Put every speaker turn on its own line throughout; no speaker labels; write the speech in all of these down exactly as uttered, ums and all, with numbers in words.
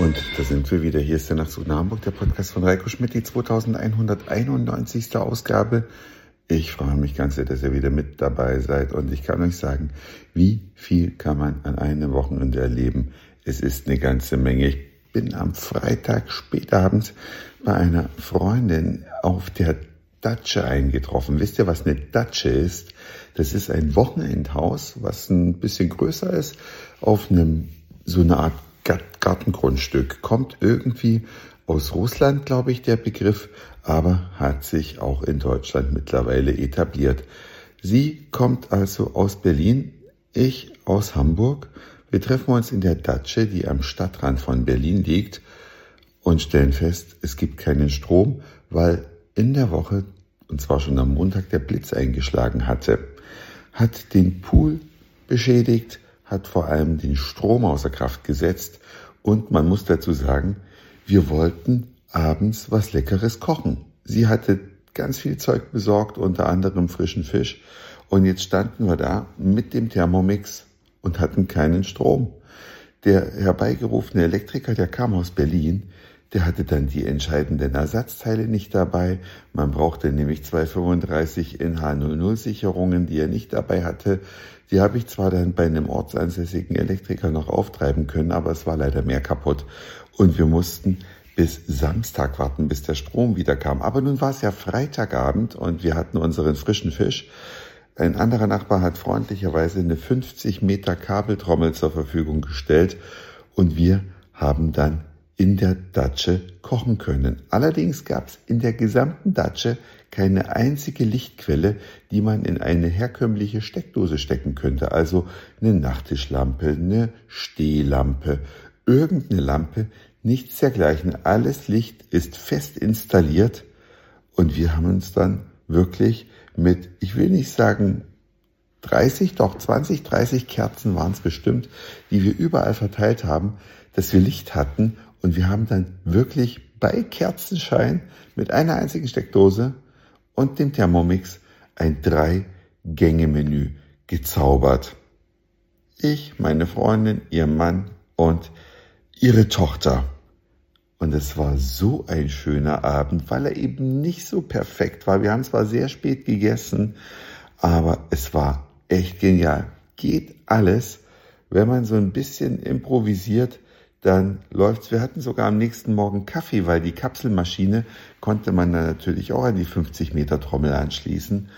Und da sind wir wieder. Hier ist der Nachtzug nach Hamburg, der Podcast von Reiko Schmidt, die zweitausendeinhunderteinundneunzigste Ausgabe. Ich freue mich ganz sehr, dass ihr wieder mit dabei seid. Und ich kann euch sagen, wie viel kann man an einem Wochenende erleben? Es ist eine ganze Menge. Ich bin am Freitag spätabends bei einer Freundin auf der Datsche eingetroffen. Wisst ihr, was eine Datsche ist? Das ist ein Wochenendhaus, was ein bisschen größer ist, auf einem so eine Art Gartengrundstück. Kommt irgendwie aus Russland, glaube ich, der Begriff, aber hat sich auch in Deutschland mittlerweile etabliert. Sie kommt also aus Berlin, ich aus Hamburg. Wir treffen uns in der Datsche, die am Stadtrand von Berlin liegt, und stellen fest, es gibt keinen Strom, weil in der Woche, und zwar schon am Montag, der Blitz eingeschlagen hatte. Hat den Pool beschädigt, hat vor allem den Strom außer Kraft gesetzt, und man muss dazu sagen, wir wollten abends was Leckeres kochen. Sie hatte ganz viel Zeug besorgt, unter anderem frischen Fisch, und jetzt standen wir da mit dem Thermomix und hatten keinen Strom. Der herbeigerufene Elektriker, der kam aus Berlin, der hatte dann die entscheidenden Ersatzteile nicht dabei. Man brauchte nämlich zwei fünfunddreißig N H null null Sicherungen, die er nicht dabei hatte. Die habe ich zwar dann bei einem ortsansässigen Elektriker noch auftreiben können, aber es war leider mehr kaputt. Und wir mussten bis Samstag warten, bis der Strom wieder kam. Aber nun war es ja Freitagabend und wir hatten unseren frischen Fisch. Ein anderer Nachbar hat freundlicherweise eine fünfzig Meter Kabeltrommel zur Verfügung gestellt und wir haben dann in der Datsche kochen können. Allerdings gab es in der gesamten Datsche keine einzige Lichtquelle, die man in eine herkömmliche Steckdose stecken könnte. Also eine Nachttischlampe, eine Stehlampe, irgendeine Lampe, nichts dergleichen. Alles Licht ist fest installiert und wir haben uns dann wirklich mit, ich will nicht sagen dreißig, doch zwanzig, dreißig Kerzen waren es bestimmt, die wir überall verteilt haben, dass wir Licht hatten. Und wir haben dann wirklich bei Kerzenschein mit einer einzigen Steckdose und dem Thermomix ein Drei-Gänge-Menü gezaubert. Ich, meine Freundin, ihr Mann und ihre Tochter. Und es war so ein schöner Abend, weil er eben nicht so perfekt war. Wir haben zwar sehr spät gegessen, aber es war echt genial. Geht alles, wenn man so ein bisschen improvisiert, dann läuft's. Wir hatten sogar am nächsten Morgen Kaffee, weil die Kapselmaschine konnte man dann natürlich auch an die fünfzig Meter Trommel anschließen.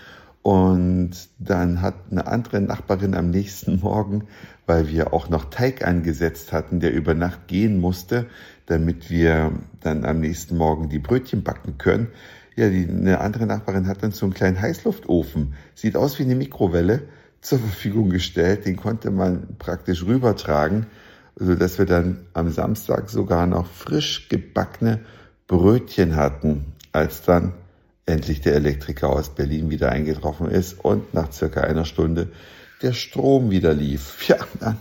Und dann hat eine andere Nachbarin am nächsten Morgen, weil wir auch noch Teig angesetzt hatten, der über Nacht gehen musste, damit wir dann am nächsten Morgen die Brötchen backen können. Ja, die, eine andere Nachbarin hat uns so einen kleinen Heißluftofen, sieht aus wie eine Mikrowelle, zur Verfügung gestellt. Den konnte man praktisch rübertragen, so dass wir dann am Samstag sogar noch frisch gebackene Brötchen hatten, als dann endlich der Elektriker aus Berlin wieder eingetroffen ist und nach circa einer Stunde der Strom wieder lief. Ja, dann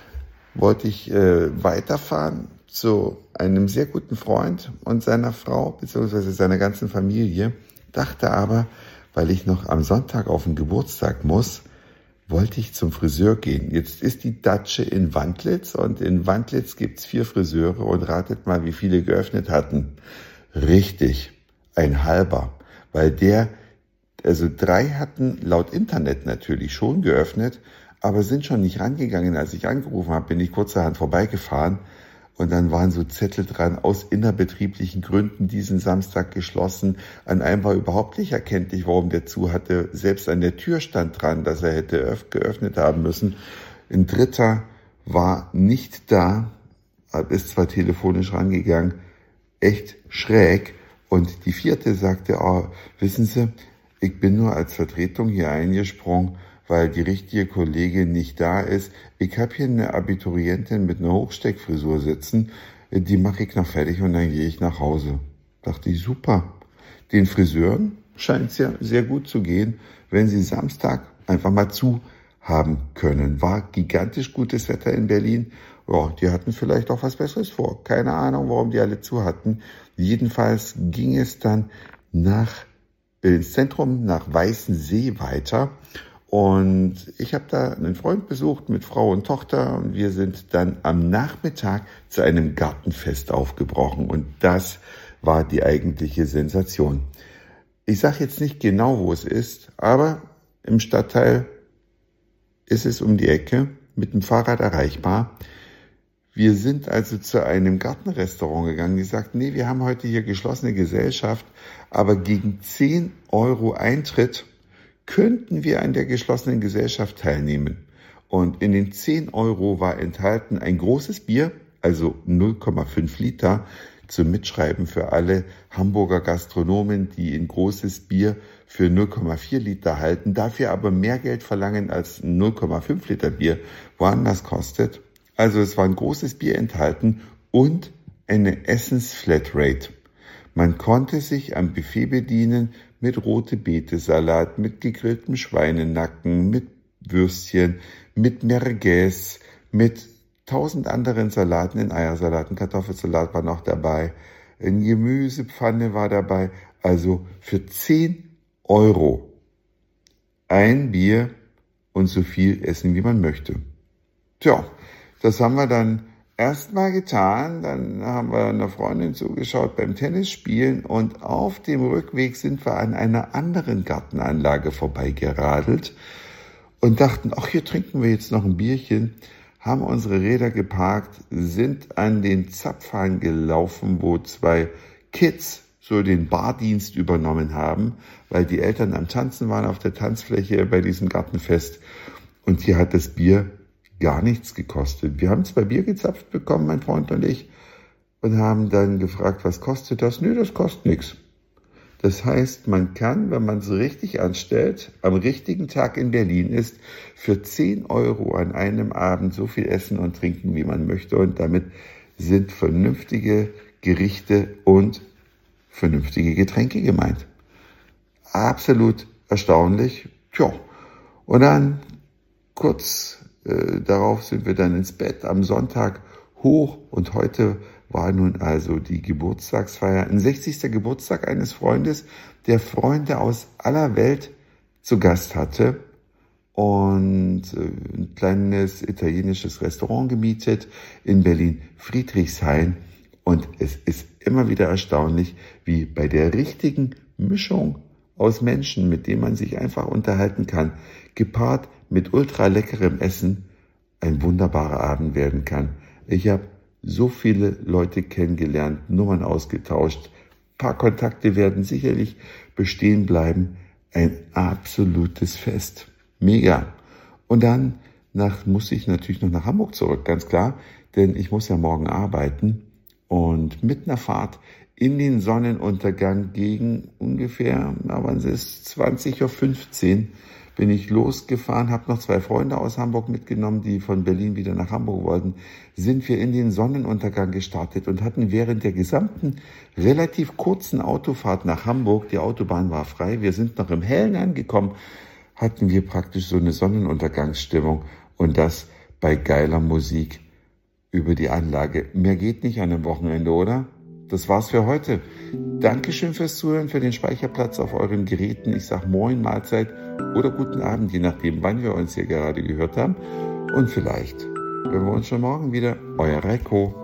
wollte ich äh, weiterfahren zu einem sehr guten Freund und seiner Frau beziehungsweise seiner ganzen Familie, dachte aber, weil ich noch am Sonntag auf den Geburtstag muss, wollte ich zum Friseur gehen. Jetzt ist die Datsche in Wandlitz und in Wandlitz gibt's vier Friseure und ratet mal, wie viele geöffnet hatten. Richtig, ein halber, weil der, also drei hatten laut Internet natürlich schon geöffnet, aber sind schon nicht rangegangen. Als ich angerufen habe, bin ich kurzerhand vorbeigefahren und dann waren so Zettel dran, aus innerbetrieblichen Gründen diesen Samstag geschlossen. An einem war überhaupt nicht erkenntlich, warum der zu hatte. Selbst an der Tür stand dran, dass er hätte geöffnet haben müssen. Ein dritter war nicht da, ist zwar telefonisch rangegangen, echt schräg. Und die vierte sagte, oh, wissen Sie, ich bin nur als Vertretung hier eingesprungen, weil die richtige Kollegin nicht da ist. Ich habe hier eine Abiturientin mit einer Hochsteckfrisur sitzen, die mache ich noch fertig und dann gehe ich nach Hause. Dachte ich, super. Den Friseuren scheint es ja sehr gut zu gehen, wenn sie Samstag einfach mal zu haben können. War gigantisch gutes Wetter in Berlin. Ja, die hatten vielleicht auch was Besseres vor. Keine Ahnung, warum die alle zu hatten. Jedenfalls ging es dann nach ins Zentrum, nach Weißensee weiter. Und ich habe da einen Freund besucht mit Frau und Tochter und wir sind dann am Nachmittag zu einem Gartenfest aufgebrochen und das war die eigentliche Sensation. Ich sage jetzt nicht genau, wo es ist, aber im Stadtteil ist es um die Ecke, mit dem Fahrrad erreichbar. Wir sind also zu einem Gartenrestaurant gegangen, die sagten, nee, wir haben heute hier geschlossene Gesellschaft, aber gegen zehn Euro Eintritt könnten wir an der geschlossenen Gesellschaft teilnehmen. Und in den zehn Euro war enthalten ein großes Bier, also null Komma fünf Liter, zum Mitschreiben für alle Hamburger Gastronomen, die ein großes Bier für null Komma vier Liter halten, dafür aber mehr Geld verlangen als ein null Komma fünf Liter Bier woanders kostet. Also es war ein großes Bier enthalten und eine Essensflatrate. Man konnte sich am Buffet bedienen mit rote Beete-Salat, mit gegrilltem Schweinenacken, mit Würstchen, mit Merguez, mit tausend anderen Salaten, in Eiersalaten, Kartoffelsalat war noch dabei, eine Gemüsepfanne war dabei, also für zehn Euro ein Bier und so viel essen, wie man möchte. Tja, das haben wir dann erstmal getan, dann haben wir einer Freundin zugeschaut beim Tennisspielen und auf dem Rückweg sind wir an einer anderen Gartenanlage vorbeigeradelt und dachten, ach, hier trinken wir jetzt noch ein Bierchen, haben unsere Räder geparkt, sind an den Zapfhahn gelaufen, wo zwei Kids so den Bardienst übernommen haben, weil die Eltern am Tanzen waren auf der Tanzfläche bei diesem Gartenfest und hier hat das Bier gar nichts gekostet. Wir haben zwei Bier gezapft bekommen, mein Freund und ich, und haben dann gefragt, was kostet das? Nö, das kostet nichts. Das heißt, man kann, wenn man es richtig anstellt, am richtigen Tag in Berlin ist, für zehn Euro an einem Abend so viel essen und trinken, wie man möchte. Und damit sind vernünftige Gerichte und vernünftige Getränke gemeint. Absolut erstaunlich. Tja, und dann kurz äh, darauf sind wir dann ins Bett am Sonntag hoch und heute war nun also die Geburtstagsfeier, ein sechzigster Geburtstag eines Freundes, der Freunde aus aller Welt zu Gast hatte und ein kleines italienisches Restaurant gemietet in Berlin-Friedrichshain. Und es ist immer wieder erstaunlich, wie bei der richtigen Mischung aus Menschen, mit denen man sich einfach unterhalten kann, gepaart mit ultra leckerem Essen, ein wunderbarer Abend werden kann. Ich habe so viele Leute kennengelernt, Nummern ausgetauscht, ein paar Kontakte werden sicherlich bestehen bleiben. Ein absolutes Fest. Mega. Und dann nach, muss ich natürlich noch nach Hamburg zurück, ganz klar, denn ich muss ja morgen arbeiten. Und mit einer Fahrt in den Sonnenuntergang gegen ungefähr, na, wann ist es, zwanzig Uhr fünfzehn, bin ich losgefahren, habe noch zwei Freunde aus Hamburg mitgenommen, die von Berlin wieder nach Hamburg wollten, sind wir in den Sonnenuntergang gestartet und hatten während der gesamten relativ kurzen Autofahrt nach Hamburg, die Autobahn war frei, wir sind noch im Hellen angekommen, hatten wir praktisch so eine Sonnenuntergangsstimmung und das bei geiler Musik über die Anlage. Mehr geht nicht an einem Wochenende, oder? Das war's für heute. Dankeschön fürs Zuhören, für den Speicherplatz auf euren Geräten. Ich sag Moin, Mahlzeit oder guten Abend, je nachdem, wann wir uns hier gerade gehört haben. Und vielleicht hören wir uns schon morgen wieder. Euer Reiko.